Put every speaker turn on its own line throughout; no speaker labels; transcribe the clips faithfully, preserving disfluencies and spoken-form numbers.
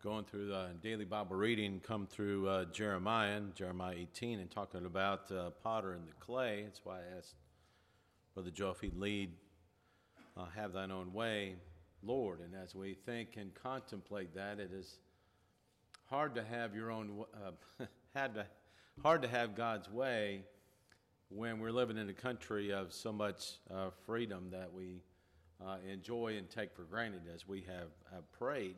going through the daily Bible reading, come through uh, Jeremiah, and Jeremiah eighteen, and talking about uh, potter and the clay. That's why I asked Brother Joe if he'd lead, uh, have thine own way, Lord. And as we think and contemplate that, it is hard to have your own, uh, had to, hard to have God's way when we're living in a country of so much uh, freedom that we uh, enjoy and take for granted, as we have, have prayed.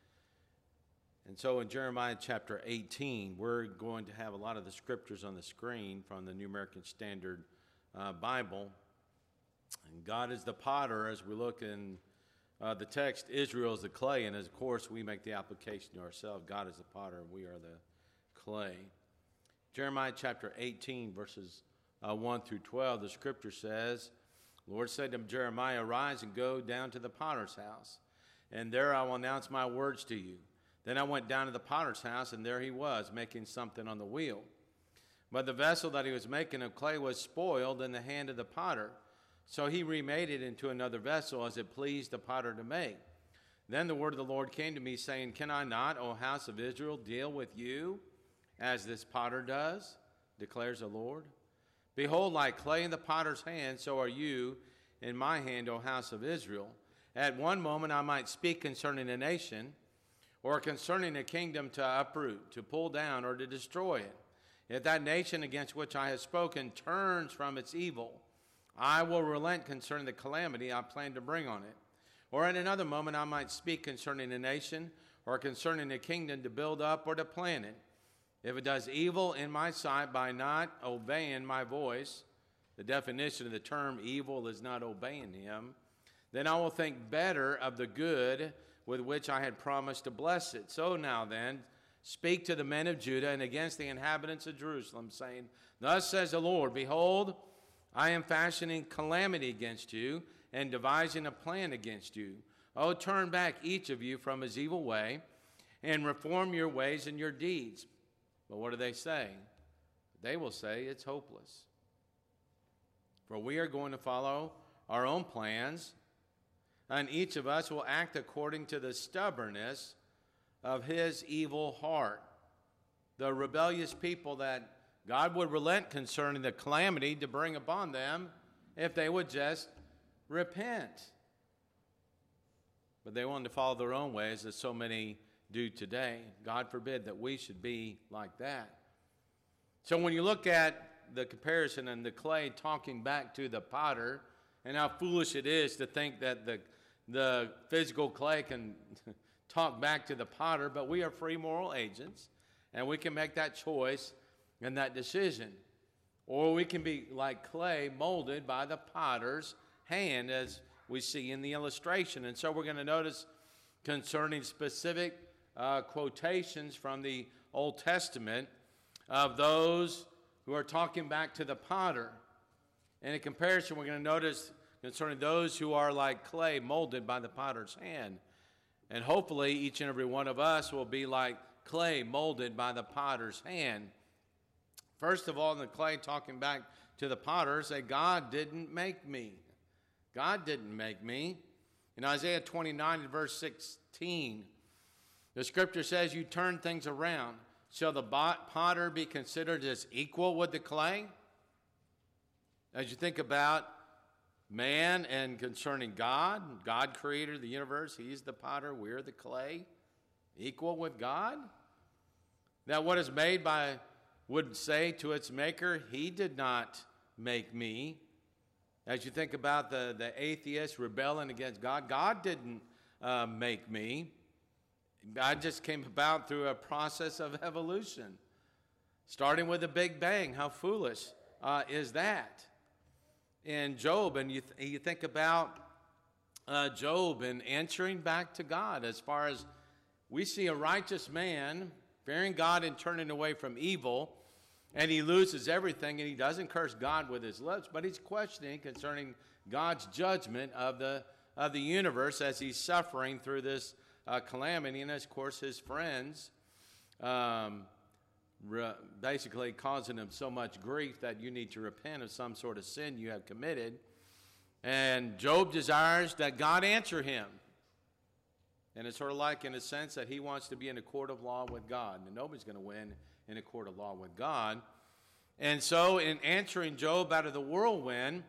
And so in Jeremiah chapter eighteen, we're going to have a lot of the scriptures on the screen from the New American Standard uh, Bible. And God is the potter, as we look in uh, the text, Israel is the clay, and as of course we make the application to ourselves. God is the potter, and we are the clay. Jeremiah chapter eighteen, verses uh, one through twelve, the scripture says, the Lord said to Jeremiah, "Arise and go down to the potter's house, and there I will announce my words to you." Then I went down to the potter's house, and there he was, making something on the wheel. But the vessel that he was making of clay was spoiled in the hand of the potter. So he remade it into another vessel, as it pleased the potter to make. Then the word of the Lord came to me, saying, "Can I not, O house of Israel, deal with you as this potter does, declares the Lord? Behold, like clay in the potter's hand, so are you in my hand, O house of Israel. At one moment I might speak concerning a nation, or concerning a kingdom to uproot, to pull down, or to destroy it. If that nation against which I have spoken turns from its evil, I will relent concerning the calamity I plan to bring on it. Or at another moment I might speak concerning a nation, or concerning a kingdom to build up or to plant it. If it does evil in my sight by not obeying my voice," the definition of the term evil is not obeying him, "then I will think better of the good with which I had promised to bless it. So now then, speak to the men of Judah and against the inhabitants of Jerusalem, saying, Thus says the Lord, Behold, I am fashioning calamity against you and devising a plan against you. Oh, turn back each of you from his evil way and reform your ways and your deeds." But what do they say? They will say it's hopeless. For we are going to follow our own plans, and each of us will act according to the stubbornness of his evil heart. The rebellious people that God would relent concerning the calamity to bring upon them if they would just repent. But they wanted to follow their own ways, as so many do today. God forbid that we should be like that. So when you look at the comparison and the clay talking back to the potter, and how foolish it is to think that the the physical clay can talk back to the potter, but we are free moral agents, and we can make that choice and that decision. Or we can be like clay molded by the potter's hand, as we see in the illustration. And so we're going to notice concerning specific uh, quotations from the Old Testament of those who are talking back to the potter. And in comparison, we're going to notice concerning those who are like clay molded by the potter's hand. And hopefully each and every one of us will be like clay molded by the potter's hand. First of all, in the clay talking back to the potter, say, God didn't make me. God didn't make me. In Isaiah twenty-nine and verse sixteen, the scripture says, "You turn things around. Shall the potter be considered as equal with the clay?" As you think about man and concerning God, God created the universe, he's the potter, we're the clay, equal with God? That what is made by would say to its maker, he did not make me. As you think about the, the atheist rebelling against God, God didn't uh, make me. I just came about through a process of evolution, starting with the Big Bang. How foolish uh, is that? In Job, and you, th- you think about uh, Job and answering back to God, as far as we see a righteous man fearing God and turning away from evil, and he loses everything, and he doesn't curse God with his lips, but he's questioning concerning God's judgment of the of the universe as he's suffering through this uh, calamity, and of course his friends um, re- basically causing him so much grief that you need to repent of some sort of sin you have committed. And Job desires that God answer him. And it's sort of like in a sense that he wants to be in a court of law with God. And nobody's going to win in a court of law with God. And so in answering Job out of the whirlwind,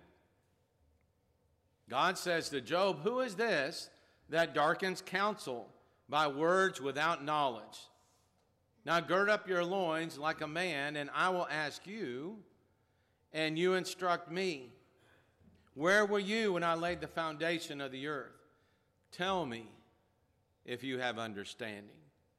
God says to Job, who is this that darkens counsel by words without knowledge? Now gird up your loins like a man, and I will ask you, and you instruct me. Where were you when I laid the foundation of the earth? Tell me if you have understanding.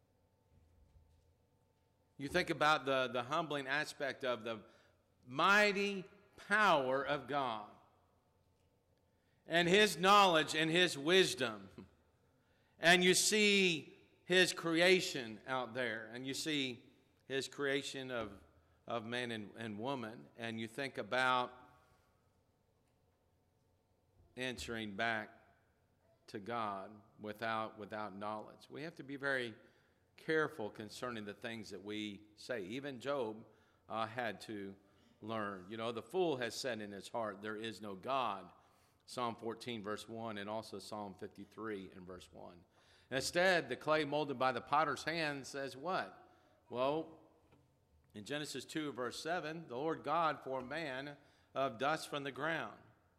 You think about the, the humbling aspect of the mighty power of God and his knowledge and his wisdom. And you see his creation out there, and you see his creation of, of man and, and woman, and you think about answering back to God without, without knowledge. We have to be very careful concerning the things that we say. Even Job uh, had to learn. You know, the fool has said in his heart, there is no God. Psalm fourteen, verse one, and also Psalm fifty-three and verse one. Instead, the clay molded by the potter's hand says what? Well, in Genesis two, verse seven, the Lord God formed man of dust from the ground.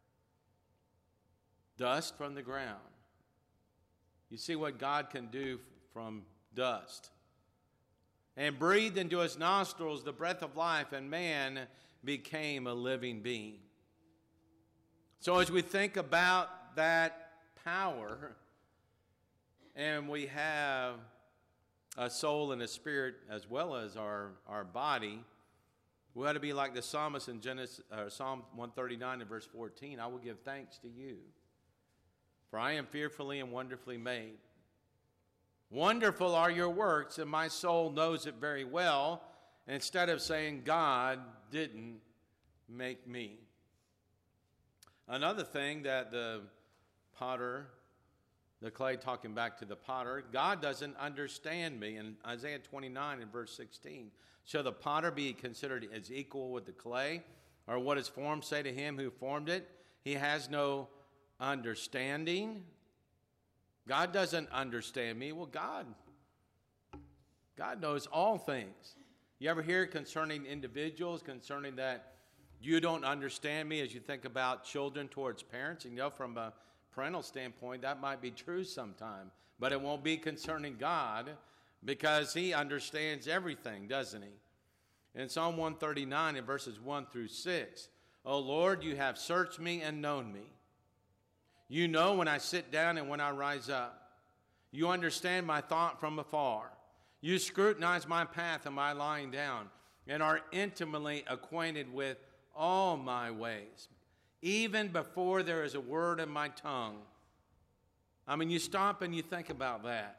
Dust from the ground. You see what God can do from dust. And breathed into his nostrils the breath of life, and man became a living being. So as we think about that power, and we have a soul and a spirit as well as our, our body, we ought to be like the psalmist in Genesis, uh, Psalm one thirty-nine and verse fourteen. I will give thanks to you, for I am fearfully and wonderfully made. Wonderful are your works, and my soul knows it very well. Instead of saying, God didn't make me. Another thing that the potter, the clay talking back to the potter, God doesn't understand me. In Isaiah twenty-nine and verse sixteen, shall the potter be considered as equal with the clay? Or what his form say to him who formed it? He has no understanding. God doesn't understand me. Well, God, God knows all things. You ever hear concerning individuals, concerning that you don't understand me as you think about children towards parents? And you know, from a parental standpoint, that might be true sometime. But it won't be concerning God, because he understands everything, doesn't he? In Psalm one thirty-nine, in verses one through six, O Lord, you have searched me and known me. You know when I sit down and when I rise up. You understand my thought from afar. You scrutinize my path and my lying down, and are intimately acquainted with all my ways, even before there is a word in my tongue. I mean, you stop and you think about that.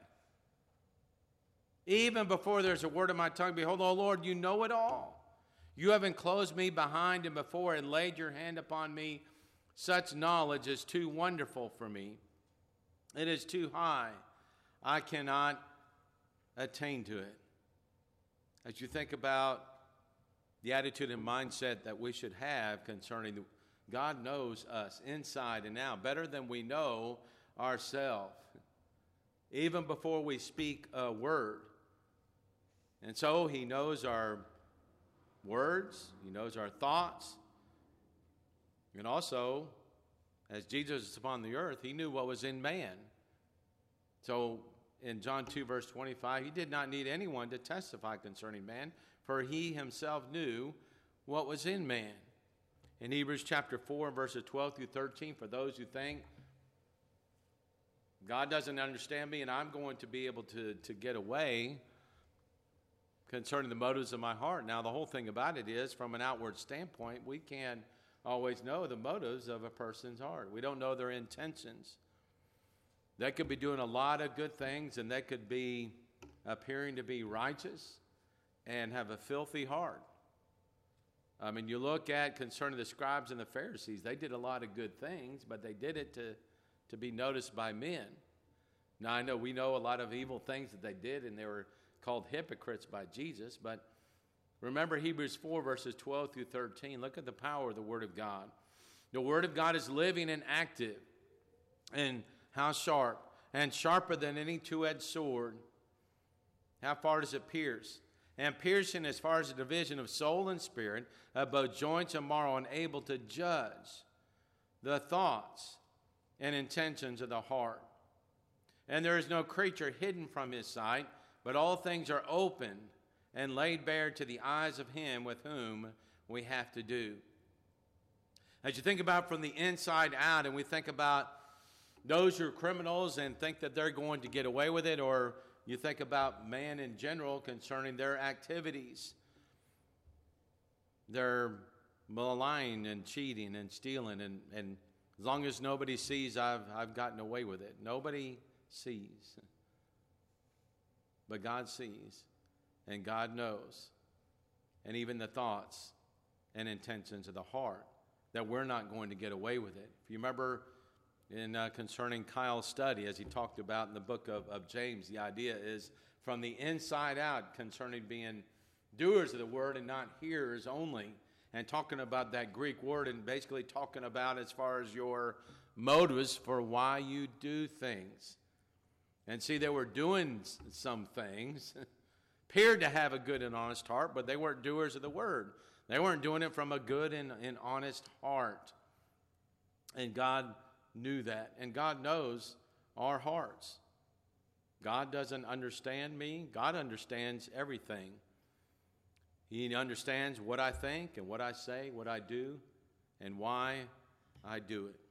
Even before there's a word in my tongue, behold, O Lord, you know it all. You have enclosed me behind and before, and laid your hand upon me. Such knowledge is too wonderful for me. It is too high. I cannot attain to it. As you think about the attitude and mindset that we should have concerning the, God knows us inside and out better than we know ourselves, even before we speak a word. And so he knows our words, he knows our thoughts, and also, as Jesus was upon the earth, he knew what was in man. So in John two, verse twenty-five, he did not need anyone to testify concerning man, for he himself knew what was in man. In Hebrews chapter four, verses twelve through thirteen, for those who think, God doesn't understand me and I'm going to be able to, to get away concerning the motives of my heart. Now, the whole thing about it is, from an outward standpoint, we can't always know the motives of a person's heart. We don't know their intentions. They could be doing a lot of good things, and they could be appearing to be righteous and have a filthy heart. I mean, you look at concerning the scribes and the Pharisees, they did a lot of good things, but they did it to, to be noticed by men. Now, I know we know a lot of evil things that they did, and they were called hypocrites by Jesus, but remember Hebrews four, verses twelve through thirteen. Look at the power of the Word of God. The Word of God is living and active, and how sharp, and sharper than any two-edged sword. How far does it pierce? And piercing as far as the division of soul and spirit, of both joints and marrow, and able to judge the thoughts and intentions of the heart. And there is no creature hidden from his sight, but all things are open and laid bare to the eyes of him with whom we have to do. As you think about from the inside out, and we think about those who are criminals and think that they're going to get away with it, or you think about man in general concerning their activities. They're malign and cheating and stealing, and, and as long as nobody sees, I've, I've gotten away with it. Nobody sees. But God sees, and God knows, and even the thoughts and intentions of the heart, that we're not going to get away with it. If you remember in uh, concerning Kyle's study, as he talked about in the book of, of James, the idea is from the inside out concerning being doers of the word and not hearers only, and talking about that Greek word and basically talking about as far as your motives for why you do things. And see, they were doing some things, appeared to have a good and honest heart, but they weren't doers of the word. They weren't doing it from a good and, and honest heart. And God knew that. And God knows our hearts. God doesn't understand me. God understands everything. He understands what I think and what I say, what I do, and why I do it.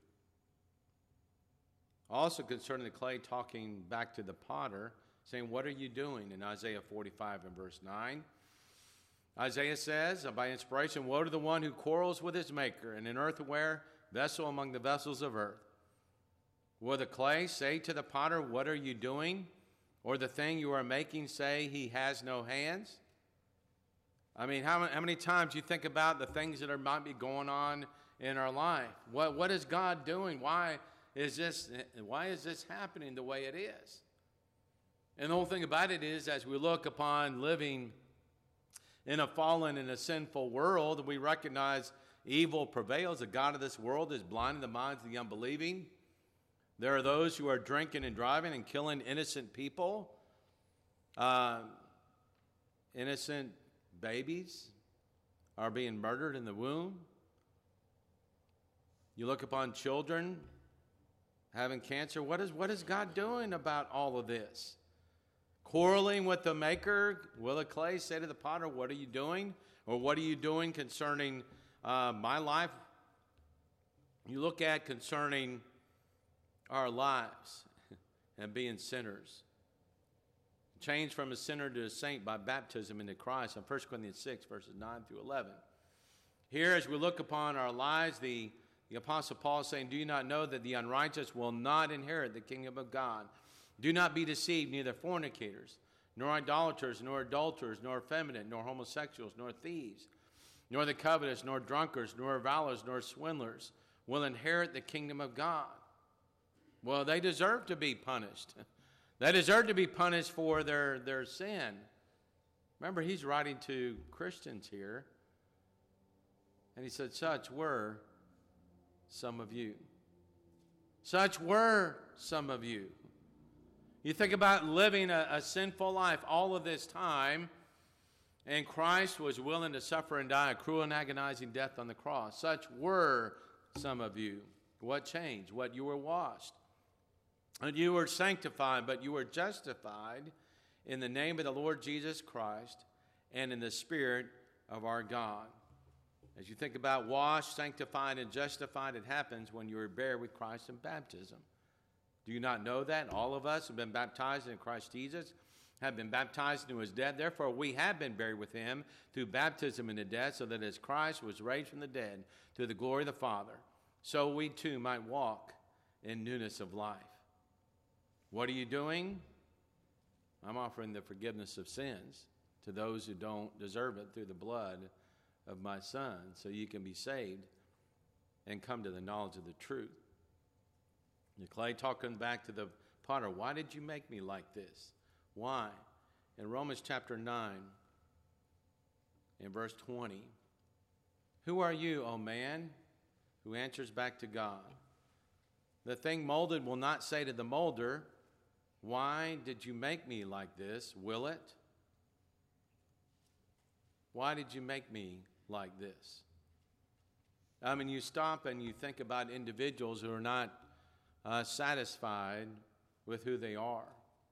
Also concerning the clay, talking back to the potter, saying, what are you doing? In Isaiah forty-five and verse nine. Isaiah says, by inspiration, woe to the one who quarrels with his maker, and an earthenware vessel among the vessels of earth. Will the clay say to the potter, what are you doing? Or the thing you are making say, he has no hands? I mean, how, how many times you think about the things that are, might be going on in our life? What, what is God doing? Why is this, why is this happening the way it is? And the whole thing about it is, as we look upon living in a fallen and a sinful world, we recognize evil prevails. The God of this world is blinding the minds of the unbelieving. There are those who are drinking and driving and killing innocent people, uh, innocent babies are being murdered in the womb. You look upon children having cancer. What is, what is God doing about all of this? Quarreling with the maker. Will the clay say to the potter, what are you doing? Or what are you doing concerning uh, my life? You look at concerning our lives and being sinners. Changed from a sinner to a saint by baptism into Christ in First Corinthians six, verses nine through eleven. Here, as we look upon our lives, the, the Apostle Paul is saying, do you not know that the unrighteous will not inherit the kingdom of God? Do not be deceived, neither fornicators, nor idolaters, nor adulterers, nor effeminate, nor homosexuals, nor thieves, nor the covetous, nor drunkards, nor revilers, nor swindlers will inherit the kingdom of God. Well, they deserve to be punished. They deserve to be punished for their, their sin. Remember, he's writing to Christians here. And he said, such were some of you. Such were some of you. You think about living a, a sinful life all of this time, and Christ was willing to suffer and die a cruel and agonizing death on the cross. Such were some of you. What changed? What? You were washed. And you were sanctified, but you were justified in the name of the Lord Jesus Christ and in the Spirit of our God. As you think about washed, sanctified, and justified, it happens when you are buried with Christ in baptism. Do you not know that? All of us have been baptized in Christ Jesus, have been baptized into his death. Therefore, we have been buried with him through baptism into death, so that as Christ was raised from the dead to the glory of the Father, so we too might walk in newness of life. What are you doing? I'm offering the forgiveness of sins to those who don't deserve it through the blood of my Son, so you can be saved and come to the knowledge of the truth. The clay talking back to the potter, why did you make me like this? Why? In Romans chapter nine, in verse twenty, who are you, O man, who answers back to God? The thing molded will not say to the molder, Why did you make me like this? Will it? Why did you make me like this? I mean, you stop and you think about individuals who are not uh, satisfied with who they are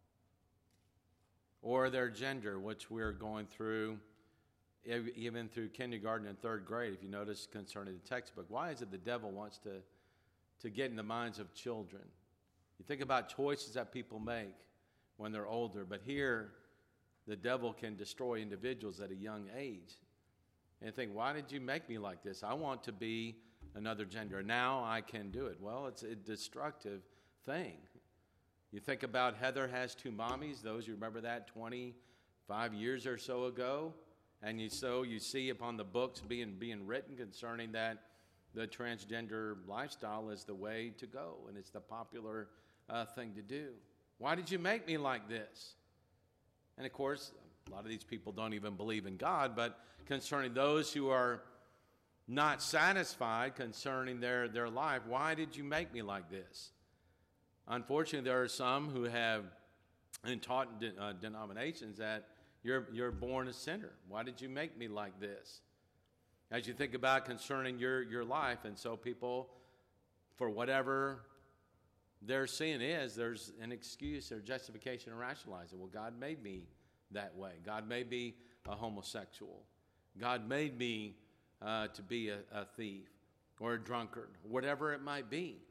or their gender, which we're going through even through kindergarten and third grade, if you notice concerning the textbook. Why is it the devil wants to, to get in the minds of children? You think about choices that people make when they're older, but here the devil can destroy individuals at a young age. And think, why did you make me like this? I want to be another gender. Now I can do it. Well, it's a destructive thing. You think about Heather has two mommies. Those, you remember that twenty-five years or so ago? And you so you see upon the books being being written concerning that the transgender lifestyle is the way to go, and it's the popular uh, thing to do. Why did you make me like this? And of course, a lot of these people don't even believe in God, but concerning those who are not satisfied concerning their, their life, why did you make me like this? Unfortunately, there are some who have and taught in de, uh, denominations that you're, you're born a sinner. Why did you make me like this? As you think about concerning your, your life, and so people, for whatever their sin is, there's an excuse or justification and rationalize it. Well, God made me that way. God made me a homosexual. God made me uh, to be a, a thief or a drunkard, whatever it might be.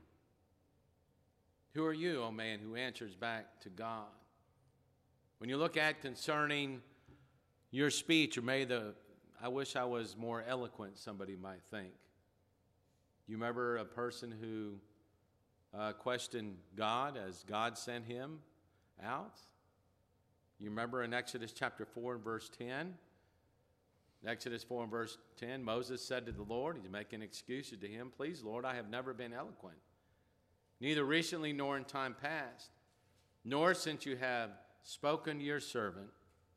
Who are you, oh man, who answers back to God? When you look at concerning your speech, or may the, I wish I was more eloquent, somebody might think. You remember a person who uh, questioned God as God sent him out? You remember in Exodus chapter four and verse ten? In Exodus four and verse ten, Moses said to the Lord, he's making excuses to him, "Please, Lord, I have never been eloquent, neither recently nor in time past, nor since you have spoken to your servant,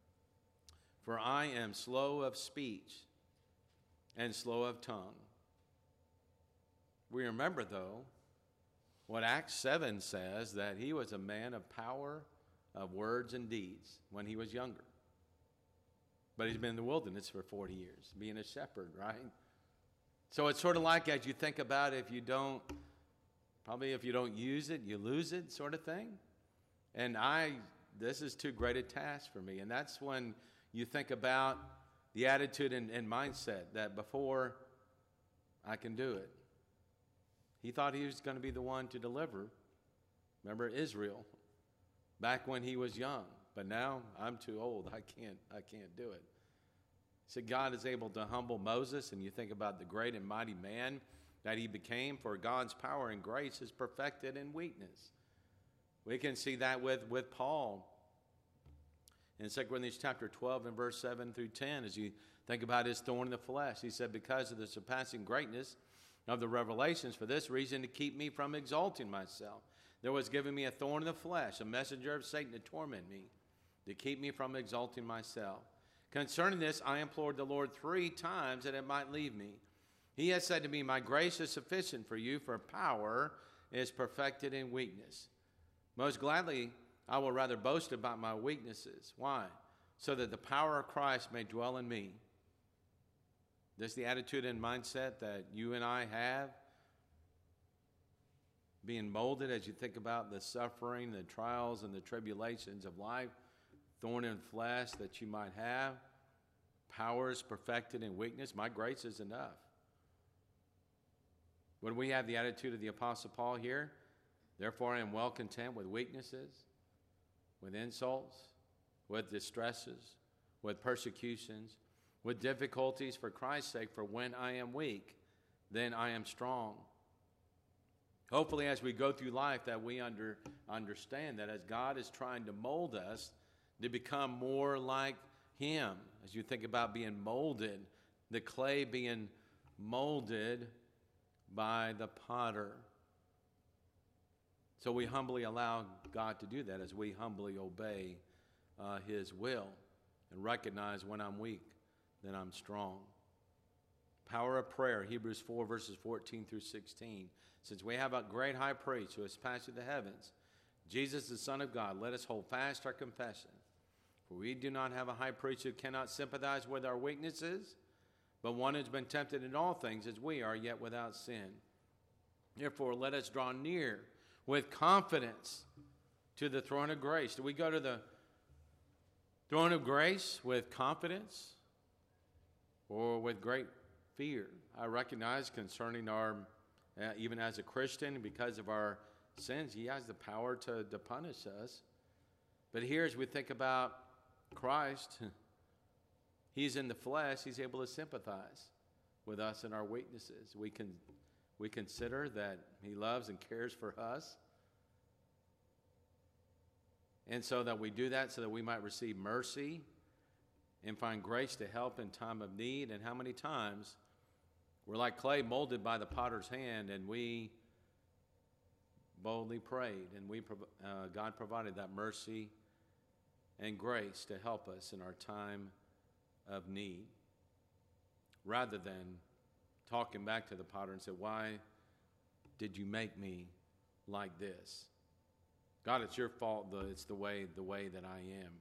for I am slow of speech and slow of tongue." We remember, though, what Acts seven says, that he was a man of power, of words and deeds when he was younger. But he's been in the wilderness for forty years, being a shepherd, right? So it's sort of like, as you think about, if you don't, probably if you don't use it, you lose it, sort of thing. And I, this is too great a task for me. And that's when you think about the attitude and, and mindset that before I can do it. He thought he was going to be the one to deliver. Remember Israel, back when he was young. But now I'm too old. I can't, I can't do it. So God is able to humble Moses, and you think about the great and mighty man that he became, for God's power and grace is perfected in weakness. We can see that with, with Paul in Second Corinthians chapter twelve and verse seven through ten, as you think about his thorn in the flesh. He said, "Because of the surpassing greatness of the revelations, for this reason, to keep me from exalting myself, there was given me a thorn in the flesh, a messenger of Satan to torment me, to keep me from exalting myself. Concerning this, I implored the Lord three times that it might leave me. He has said to me, my grace is sufficient for you, for power is perfected in weakness. Most gladly, I will rather boast about my weaknesses." Why? "So that the power of Christ may dwell in me." This is the attitude and mindset that you and I have, being molded as you think about the suffering, the trials, and the tribulations of life, thorn in flesh that you might have. Power is perfected in weakness. My grace is enough. When we have the attitude of the Apostle Paul here, therefore I am well content with weaknesses, with insults, with distresses, with persecutions, with difficulties for Christ's sake, for when I am weak, then I am strong. Hopefully, as we go through life, that we under, understand that as God is trying to mold us to become more like him, as you think about being molded, the clay being molded by the potter. So we humbly allow God to do that as we humbly obey uh, his will and recognize when I'm weak, then I'm strong. Power of prayer, Hebrews four, verses fourteen through sixteen. Since we have a great high priest who has passed through the heavens, Jesus, the Son of God, let us hold fast our confession. For we do not have a high priest who cannot sympathize with our weaknesses, but one who has been tempted in all things as we are, yet without sin. Therefore, let us draw near with confidence to the throne of grace. Do we go to the throne of grace with confidence or with great fear? I recognize concerning our, uh, even as a Christian, because of our sins, he has the power to, to punish us. But here, as we think about Christ, he's in the flesh, he's able to sympathize with us in our weaknesses. We can we consider that he loves and cares for us. And so that we do that so that we might receive mercy and find grace to help in time of need. And how many times we're like clay molded by the potter's hand, and we boldly prayed, and we uh, God provided that mercy and grace to help us in our time of need, rather than talking back to the potter and say, why did you make me like this? God, it's your fault. The, it's the way, the way that I am.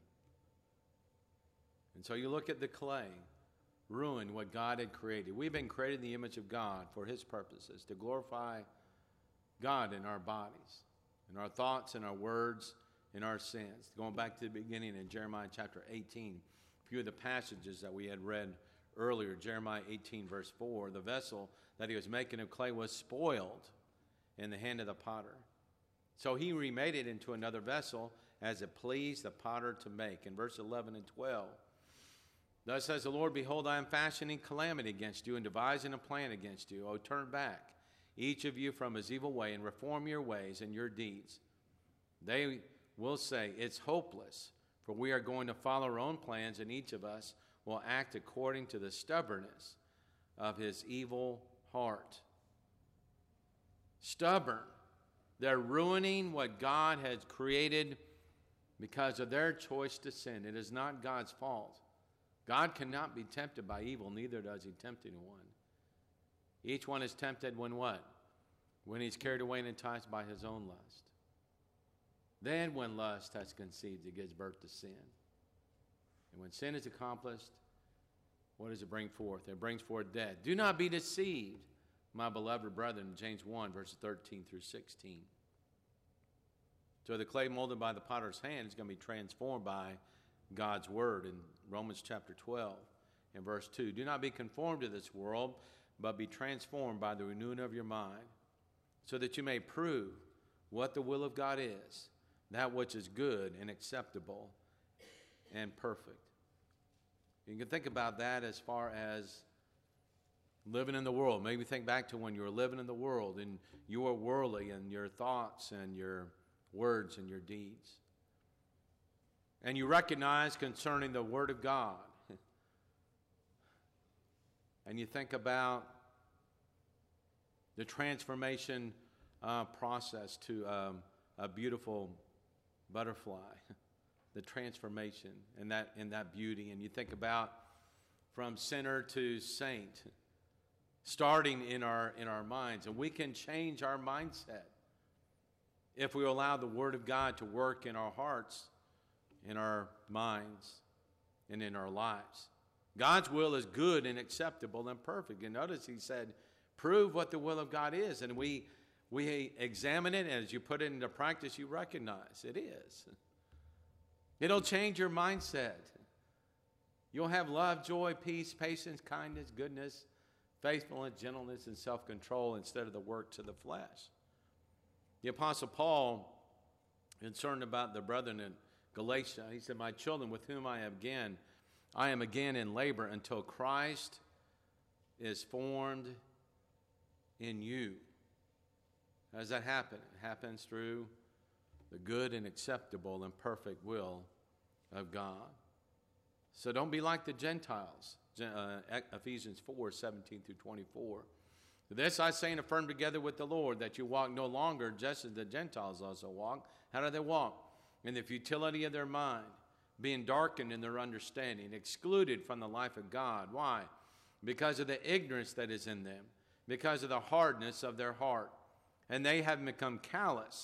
And so you look at the clay, ruin what God had created. We've been created in the image of God for his purposes, to glorify God in our bodies, in our thoughts, in our words, in our sins. Going back to the beginning in Jeremiah chapter eighteen, a few of the passages that we had read earlier, Jeremiah eighteen verse four, the vessel that he was making of clay was spoiled in the hand of the potter. So he remade it into another vessel as it pleased the potter to make. In verse eleven and twelve, thus says the Lord, behold, I am fashioning calamity against you and devising a plan against you. O turn back, each of you from his evil way, and reform your ways and your deeds. They will say, it's hopeless, for we are going to follow our own plans, and each of us will act according to the stubbornness of his evil heart. Stubborn. They're ruining what God has created because of their choice to sin. It is not God's fault. God cannot be tempted by evil, neither does he tempt anyone. Each one is tempted when what? When he's carried away and enticed by his own lust. Then when lust has conceived, it gives birth to sin. And when sin is accomplished, what does it bring forth? It brings forth death. Do not be deceived, my beloved brethren, James one, verses thirteen through sixteen. So the clay molded by the potter's hand is going to be transformed by God's word in Romans chapter twelve and verse two. Do not be conformed to this world, but be transformed by the renewing of your mind, so that you may prove what the will of God is, that which is good and acceptable and perfect. You can think about that as far as living in the world. Maybe think back to when you were living in the world and you were worldly in your thoughts and your words and your deeds. And you recognize concerning the Word of God. And you think about the transformation uh, process to um, a beautiful butterfly. The transformation and that, and that beauty. And you think about from sinner to saint, starting in our, in our minds. And we can change our mindset if we allow the Word of God to work in our hearts, in our minds, and in our lives. God's will is good and acceptable and perfect. And notice he said, prove what the will of God is. And we, we examine it, and as you put it into practice, you recognize it is. It'll change your mindset. You'll have love, joy, peace, patience, kindness, goodness, faithfulness, gentleness, and self-control instead of the works of the flesh. The Apostle Paul, concerned about the brethren in Galatia, he said, my children, with whom I am again, I am again in labor until Christ is formed in you. How does that happen? It happens through the good and acceptable and perfect will of God. So don't be like the Gentiles. Uh, Ephesians four, seventeen through twenty-four. This I say and affirm together with the Lord, that you walk no longer just as the Gentiles also walk. How do they walk? In the futility of their mind, being darkened in their understanding, excluded from the life of God. Why? Because of the ignorance that is in them, because of the hardness of their heart. And they have become callous,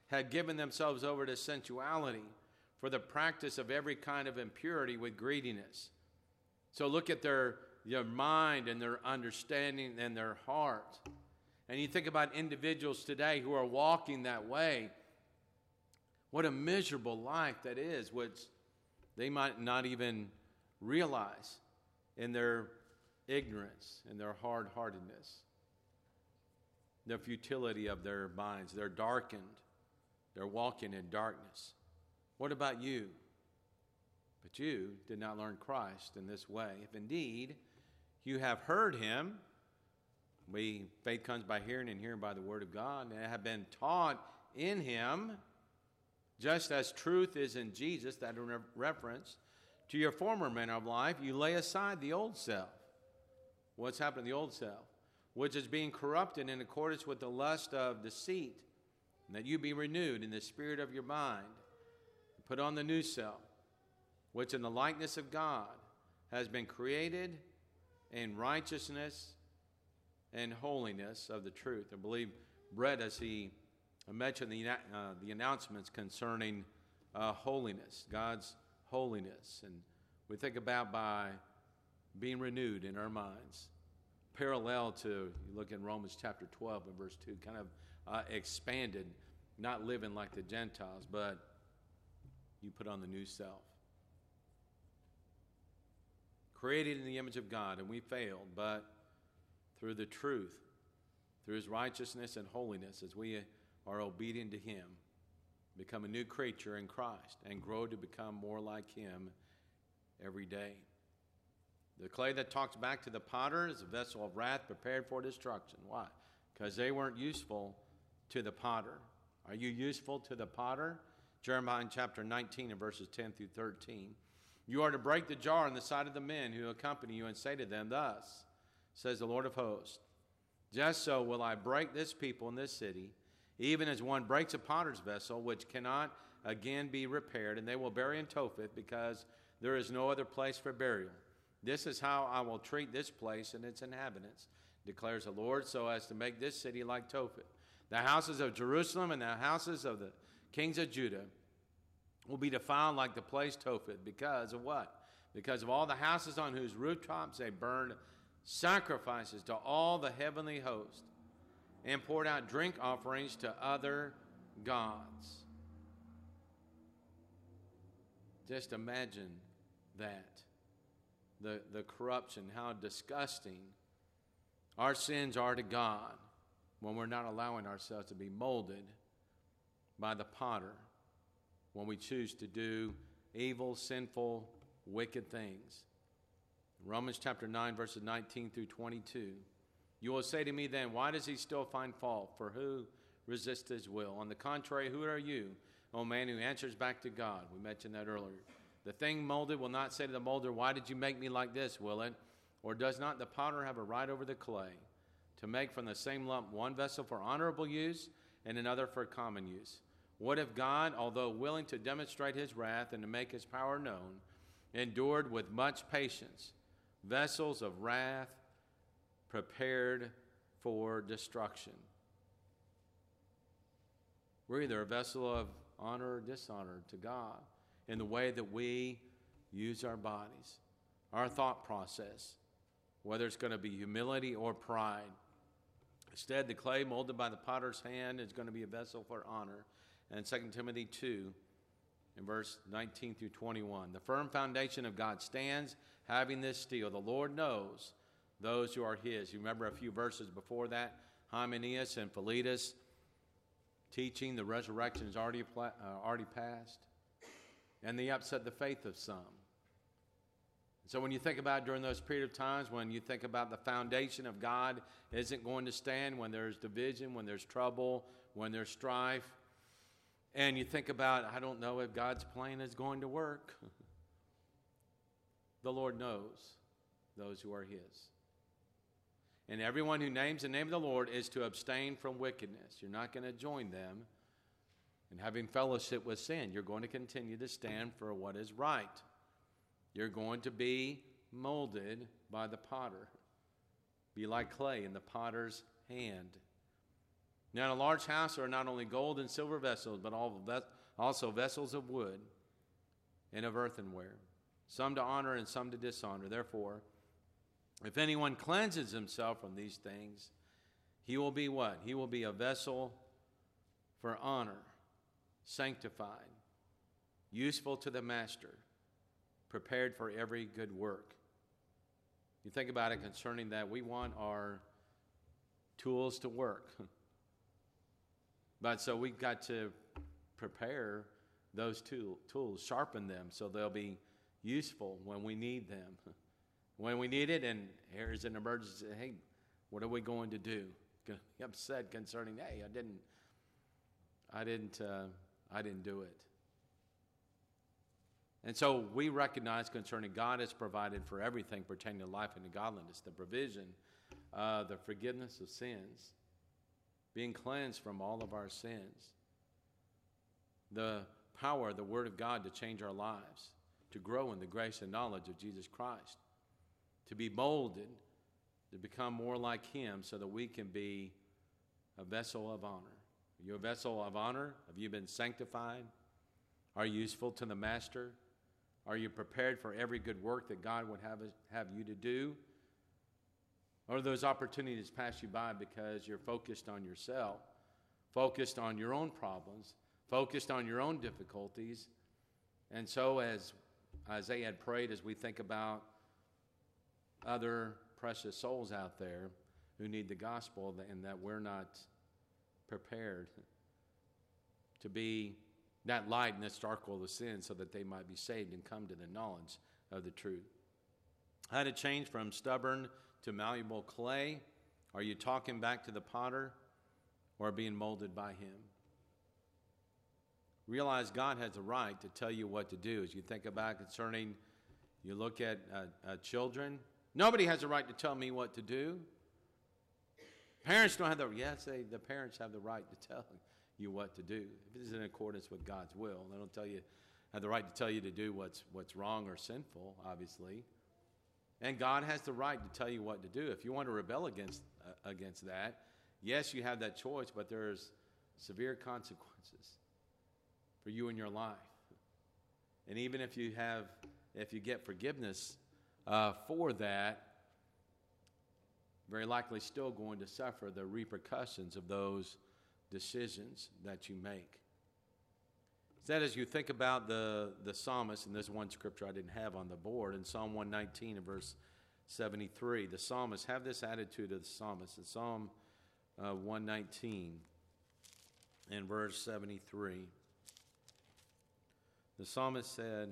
had given themselves over to sensuality for the practice of every kind of impurity with greediness. So look at their, their mind and their understanding and their heart. And you think about individuals today who are walking that way. What a miserable life that is, which they might not even realize in their ignorance and their hard-heartedness, the futility of their minds. They're darkened. They're walking in darkness. What about you? But you did not learn Christ in this way. If indeed you have heard him, we faith comes by hearing and hearing by the word of God, and have been taught in him, just as truth is in Jesus, that in reference to your former manner of life, you lay aside the old self. What's happened to the old self? Which is being corrupted in accordance with the lust of deceit, and that you be renewed in the spirit of your mind. Put on the new self, which in the likeness of God has been created in righteousness and holiness of the truth. I believe Brett, as he mentioned the, uh, the announcements concerning uh, holiness, God's holiness. And we think about by being renewed in our minds. Parallel to, you look in Romans chapter twelve and verse two, kind of uh, expanded, not living like the Gentiles, but you put on the new self. Created in the image of God, and we failed, but through the truth, through his righteousness and holiness, as we are obedient to him, become a new creature in Christ and grow to become more like him every day. The clay that talks back to the potter is a vessel of wrath prepared for destruction. Why? Because they weren't useful to the potter. Are you useful to the potter? Jeremiah chapter nineteen and verses ten through thirteen. You are to break the jar on the side of the men who accompany you and say to them, thus says the Lord of hosts, just so will I break this people in this city, even as one breaks a potter's vessel, which cannot again be repaired, and they will bury in Topheth, because there is no other place for burial. This is how I will treat this place and its inhabitants, declares the Lord, so as to make this city like Topheth. The houses of Jerusalem and the houses of the kings of Judah will be defiled like the place Topheth. Because of what? Because of all the houses on whose rooftops they burned sacrifices to all the heavenly host and poured out drink offerings to other gods. Just imagine that. The, the corruption, how disgusting our sins are to God when we're not allowing ourselves to be molded by the potter, when we choose to do evil, sinful, wicked things. Romans chapter nine, verses nineteen through twenty-two. You will say to me then, why does he still find fault? For who resists his will? On the contrary, who are you, O man, who answers back to God? We mentioned that earlier. The thing molded will not say to the molder, why did you make me like this, will it? Or does not the potter have a right over the clay to make from the same lump one vessel for honorable use and another for common use? What if God, although willing to demonstrate his wrath and to make his power known, endured with much patience vessels of wrath prepared for destruction? We're either a vessel of honor or dishonor to God in the way that we use our bodies, our thought process, whether it's going to be humility or pride. Instead, the clay molded by the potter's hand is going to be a vessel for honor. And Second Timothy two, in verse nineteen through twenty-one, the firm foundation of God stands, having this seal. The Lord knows those who are his. You remember a few verses before that, Hymenaeus and Philetus teaching the resurrection is already, uh, already passed. And they upset the faith of some. So when you think about during those period of times, when you think about the foundation of God isn't going to stand, when there's division, when there's trouble, when there's strife, and you think about, I don't know if God's plan is going to work. The Lord knows those who are his. And everyone who names the name of the Lord is to abstain from wickedness. You're not going to join them in having fellowship with sin. You're going to continue to stand for what is right. You're going to be molded by the potter. Be like clay in the potter's hand. Now in a large house there are not only gold and silver vessels, but also vessels of wood and of earthenware, some to honor and some to dishonor. Therefore, if anyone cleanses himself from these things, he will be what? He will be a vessel for honor, sanctified, useful to the master, prepared for every good work. You think about it concerning that. We want our tools to work. But so we've got to prepare those tool, tools, sharpen them so they'll be useful when we need them. When we need it, and here's an emergency, hey, what are we going to do? Be upset concerning, hey, I didn't, I didn't, uh, I didn't do it. And so we recognize concerning God has provided for everything pertaining to life and to godliness, the provision, uh, the forgiveness of sins, being cleansed from all of our sins, the power of the Word of God to change our lives, to grow in the grace and knowledge of Jesus Christ, to be molded, to become more like Him so that we can be a vessel of honor. Are you a vessel of honor? Have you been sanctified? Are you useful to the Master? Are you prepared for every good work that God would have, have you to do? Or those opportunities pass you by because you're focused on yourself, focused on your own problems, focused on your own difficulties. And so as Isaiah had prayed, as we think about other precious souls out there who need the gospel and that we're not prepared to be that light in this dark world of sin so that they might be saved and come to the knowledge of the truth. How to change from stubborn to malleable clay? Are you talking back to the potter or being molded by him? Realize God has a right to tell you what to do. As you think about concerning, you look at uh, uh, children, nobody has a right to tell me what to do. Parents don't have the, yes, they, the parents have the right to tell you what to do. If it is in accordance with God's will, they don't tell you, have the right to tell you to do what's what's wrong or sinful, obviously. And God has the right to tell you what to do. If you want to rebel against uh, against that, yes, you have that choice, but there's severe consequences for you in your life. And even if you have, if you get forgiveness uh, for that, very likely still going to suffer the repercussions of those decisions that you make. That as you think about the, the psalmist, and there's one scripture I didn't have on the board, in Psalm one nineteen and verse seventy-three, the psalmist, have this attitude of the psalmist. In Psalm uh, one nineteen and verse seventy-three, the psalmist said,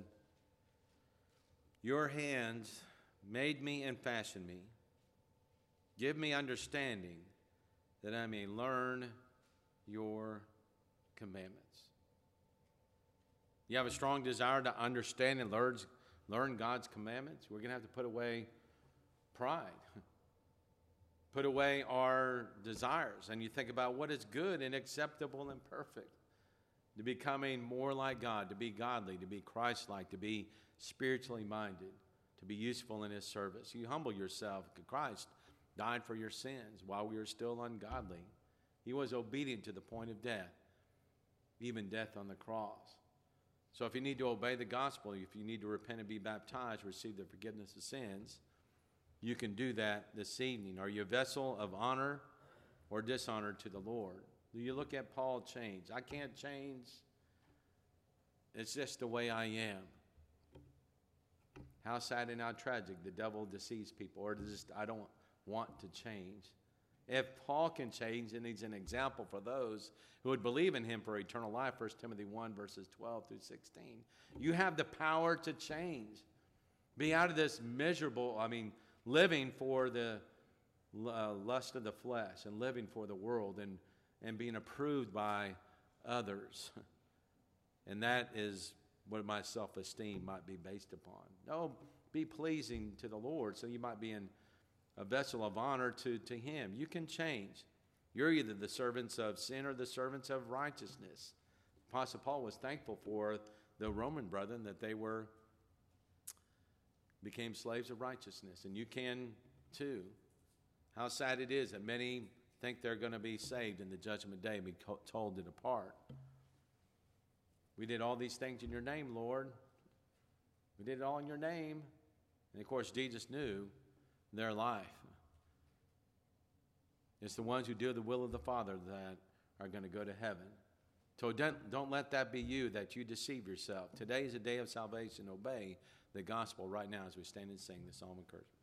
"Your hands made me and fashioned me. Give me understanding that I may learn your commandments." You have a strong desire to understand and learn, learn God's commandments? We're going to have to put away pride. Put away our desires. And you think about what is good and acceptable and perfect. To becoming more like God, to be godly, to be Christ-like, to be spiritually minded, to be useful in His service. You humble yourself. Christ died for your sins while we were still ungodly. He was obedient to the point of death, even death on the cross. So if you need to obey the gospel, if you need to repent and be baptized, receive the forgiveness of sins, you can do that this evening. Are you a vessel of honor or dishonor to the Lord? Do you look at Paul change? I can't change. It's just the way I am. How sad and how tragic the devil deceives people, or just I don't want to change. If Paul can change, and he's an example for those who would believe in him for eternal life, First Timothy one, verses twelve through sixteen. You have the power to change. Be out of this miserable, I mean, living for the uh, lust of the flesh and living for the world and, and being approved by others. And that is what my self-esteem might be based upon. No, be pleasing to the Lord so you might be in a vessel of honor to, to Him. You can change. You're either the servants of sin or the servants of righteousness. Apostle Paul was thankful for the Roman brethren that they were became slaves of righteousness, and you can too. How sad it is that many think they're going to be saved in the judgment day and be co- told to depart. We did all these things in your name, Lord. We did it all in your name. And of course, Jesus knew their life. It's the ones who do the will of the Father that are going to go to heaven. So don't, don't let that be you, that you deceive yourself. Today is a day of salvation. Obey the gospel right now as we stand and sing the psalm of encouragement.